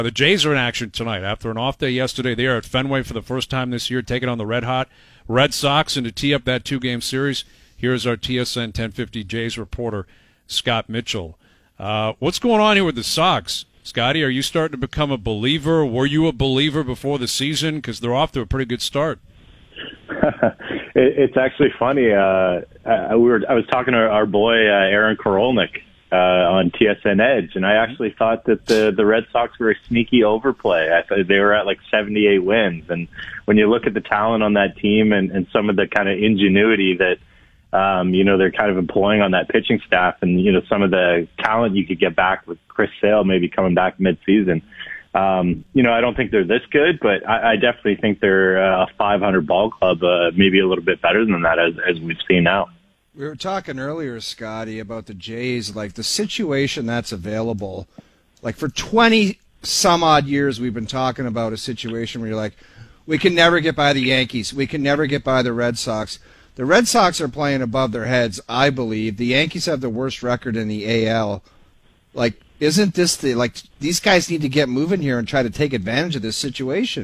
The Jays are in action tonight. After an off day yesterday, they are at Fenway for the first time this year, taking on the red-hot Red Sox. And to tee up that two-game series, here's our TSN 1050 Jays reporter, Scott Mitchell. What's going on here with the Sox? Scotty, are you starting to become a believer? Were you a believer before the season? Because they're off to a pretty good start. It's actually funny. I was talking to our boy Aaron Korolnik on TSN Edge, and I actually thought that the Red Sox were a sneaky overplay. I thought they were at like 78 wins, and when you look at the talent on that team and some of the kind of ingenuity that they're kind of employing on that pitching staff, and some of the talent you could get back with Chris Sale maybe coming back mid-season. I don't think they're this good, but I definitely think they're a 500 ball club, maybe a little bit better than that as we've seen now. We were talking earlier, Scotty, about the Jays, like the situation that's available. Like for 20 some odd years, we've been talking about a situation where you're like, we can never get by the Yankees. We can never get by the Red Sox. The Red Sox are playing above their heads, I believe. The Yankees have the worst record in the AL. Like, isn't this these guys need to get moving here and try to take advantage of this situation?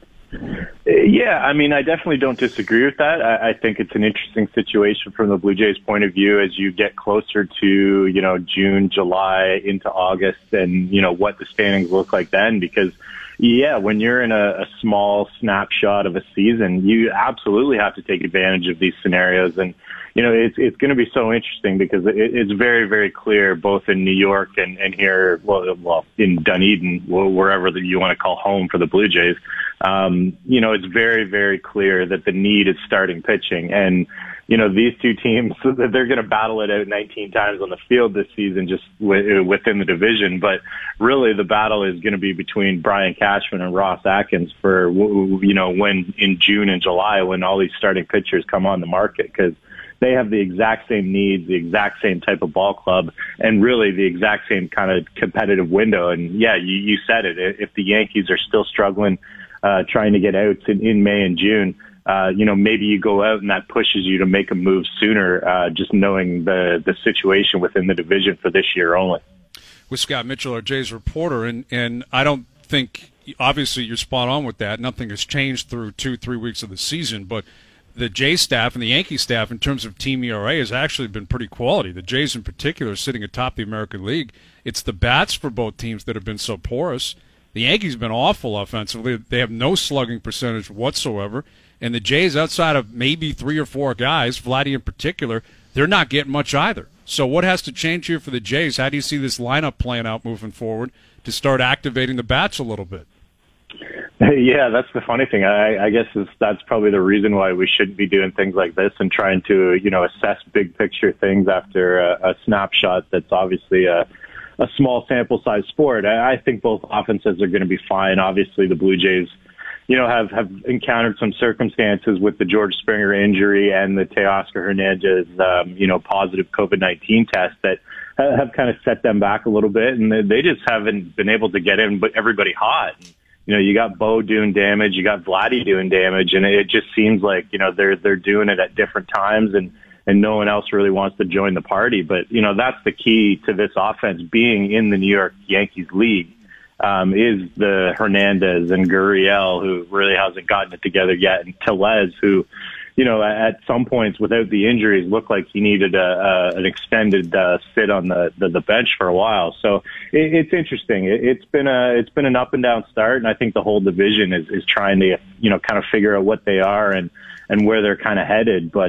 Yeah, I mean, I definitely don't disagree with that. I think it's an interesting situation from the Blue Jays' point of view as you get closer to, June, July, into August, and, what the standings look like then. Because, yeah, when you're in a small snapshot of a season, you absolutely have to take advantage of these scenarios. And, it's going to be so interesting because it's very, very clear both in New York and here, well, in Dunedin, wherever you want to call home for the Blue Jays. It's very, very clear that the need is starting pitching. And, these two teams, they're going to battle it out 19 times on the field this season just within the division. But really the battle is going to be between Brian Cashman and Ross Atkins for, when in June and July when all these starting pitchers come on the market, because they have the exact same needs, the exact same type of ball club, and really the exact same kind of competitive window. And yeah, you said it. If the Yankees are still struggling, trying to get outs in May and June, maybe you go out and that pushes you to make a move sooner, just knowing the situation within the division for this year only. With Scott Mitchell, our Jays reporter, and I don't think, obviously you're spot on with that. Nothing has changed through 2-3 weeks of the season, but the Jays staff and the Yankees staff in terms of team ERA has actually been pretty quality. The Jays in particular are sitting atop the American League. It's the bats for both teams that have been so porous. The Yankees have been awful offensively. They have no slugging percentage whatsoever. And the Jays, outside of maybe 3 or 4 guys, Vladdy in particular, they're not getting much either. So what has to change here for the Jays? How do you see this lineup playing out moving forward to start activating the bats a little bit? Yeah, that's the funny thing. I guess that's probably the reason why we shouldn't be doing things like this and trying to, assess big picture things after a snapshot that's obviously a small sample size sport. I think both offenses are going to be fine. Obviously, the Blue Jays, have encountered some circumstances with the George Springer injury and the Teoscar Hernandez, positive COVID-19 test that have kind of set them back a little bit, and they just haven't been able to get everybody hot. You got Bo doing damage, you got Vladdy doing damage, and it just seems like, they're doing it at different times, and no one else really wants to join the party. But, that's the key to this offense being in the New York Yankees league, is the Hernandez and Gurriel, who really hasn't gotten it together yet, and Tellez, who, at some points without the injuries looked like he needed an extended sit on the bench for a while. So it's interesting. It's been an up and down start, and I think the whole division is trying to kind of figure out what they are and where they're kind of headed. But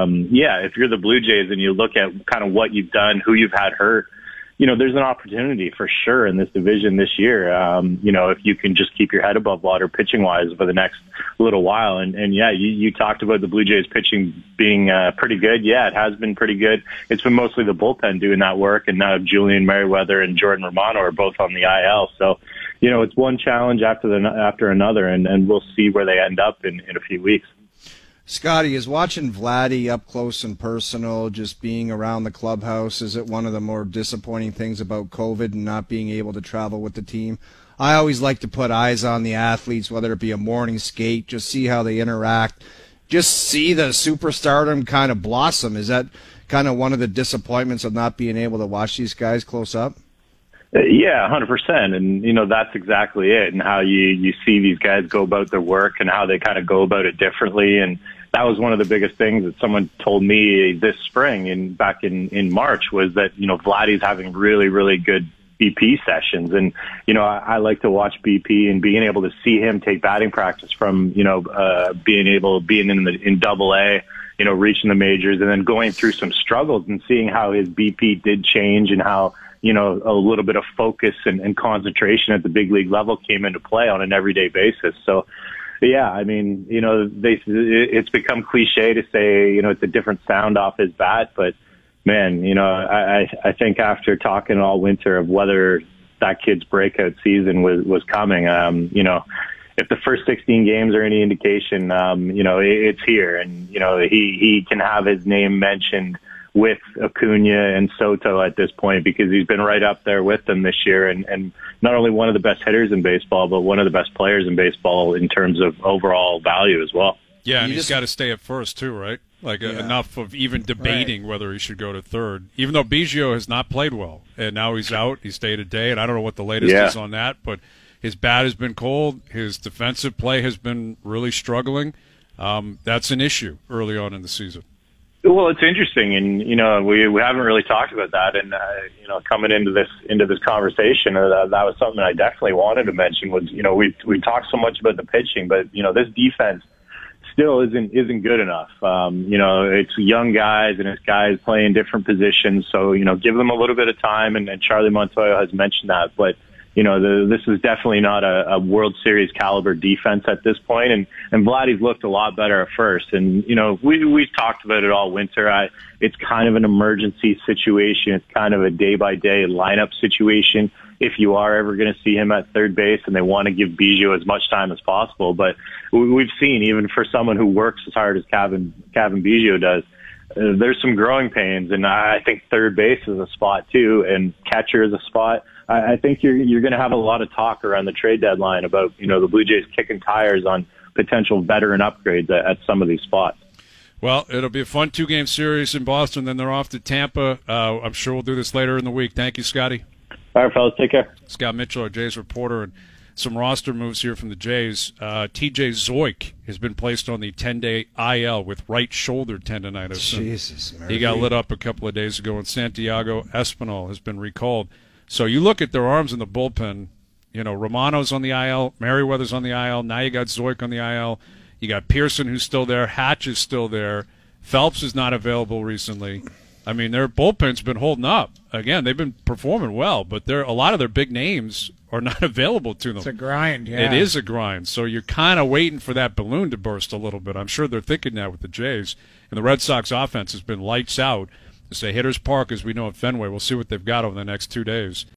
if you're the Blue Jays and you look at kind of what you've done, who you've had hurt, there's an opportunity for sure in this division this year. If you can just keep your head above water pitching wise for the next little while. And you talked about the Blue Jays pitching being pretty good. Yeah, it has been pretty good. It's been mostly the bullpen doing that work. And now Julian Merriweather and Jordan Romano are both on the IL. So, it's one challenge after another, and we'll see where they end up in a few weeks. Scotty, is watching Vladdy up close and personal, just being around the clubhouse, is it one of the more disappointing things about COVID and not being able to travel with the team? I always like to put eyes on the athletes, whether it be a morning skate, just see how they interact, just see the superstardom kind of blossom. Is that kind of one of the disappointments of not being able to watch these guys close up? Yeah, 100%. And, that's exactly it. And how you see these guys go about their work and how they kind of go about it differently. And that was one of the biggest things that someone told me this spring and back in March was that, Vladdy's having really, really good BP sessions. And, I like to watch BP and being able to see him take batting practice from, being in double A, reaching the majors and then going through some struggles and seeing how his BP did change and how, a little bit of focus and concentration at the big league level came into play on an everyday basis. So, yeah, I mean, it's become cliche to say, it's a different sound off his bat, but man, I think after talking all winter of whether that kid's breakout season was coming, if the first 16 games are any indication, it's here and, he can have his name mentioned with Acuna and Soto at this point because he's been right up there with them this year and not only one of the best hitters in baseball, but one of the best players in baseball in terms of overall value as well. Yeah, and he's got to stay at first too, right? Enough of even debating whether he should go to third, even though Biggio has not played well. And now he's out. He stayed a day, and I don't know what the latest is on that, but his bat has been cold. His defensive play has been really struggling. That's an issue early on in the season. Well, it's interesting, and we haven't really talked about that. And coming into this conversation, that was something I definitely wanted to mention. Was we talked so much about the pitching, but this defense still isn't good enough. It's young guys and it's guys playing different positions, so give them a little bit of time. And Charlie Montoyo has mentioned that, but. This is definitely not a World Series caliber defense at this point, and Vladdy's looked a lot better at first. And we've talked about it all winter. It's kind of an emergency situation. It's kind of a day by day lineup situation. If you are ever going to see him at third base, and they want to give Biggio as much time as possible, but we've seen even for someone who works as hard as Cavan Biggio does. There's some growing pains, and I think third base is a spot too, and catcher is a spot. I think you're going to have a lot of talk around the trade deadline about the Blue Jays kicking tires on potential veteran upgrades at some of these spots. Well, it'll be a fun 2-game series in Boston. Then they're off to Tampa. I'm sure we'll do this later in the week. Thank you, Scotty. All right, fellas, take care. Scott Mitchell, our Jays reporter, and some roster moves here from the Jays. TJ Zeuch has been placed on the 10-day IL with right shoulder tendonitis. Jesus, Mary. He got lit up a couple of days ago, and Santiago Espinal has been recalled. So you look at their arms in the bullpen, Romano's on the IL, Merriweather's on the IL, now you got Zeuch on the IL, you got Pearson who's still there, Hatch is still there, Phelps is not available recently. I mean, their bullpen's been holding up. Again, they've been performing well, but a lot of their big names are not available to them. It's a grind, yeah. It is a grind. So you're kind of waiting for that balloon to burst a little bit. I'm sure they're thinking that with the Jays. And the Red Sox offense has been lights out. It's a hitter's park, as we know at Fenway. We'll see what they've got over the next 2 days.